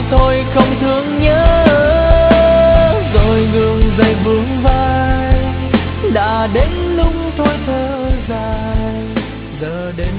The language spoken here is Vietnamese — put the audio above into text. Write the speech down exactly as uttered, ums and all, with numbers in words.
thôi không thương nhớ, rồi ngừng dậy vương vai. Đã đến lúc thôi thở dài, giờ đây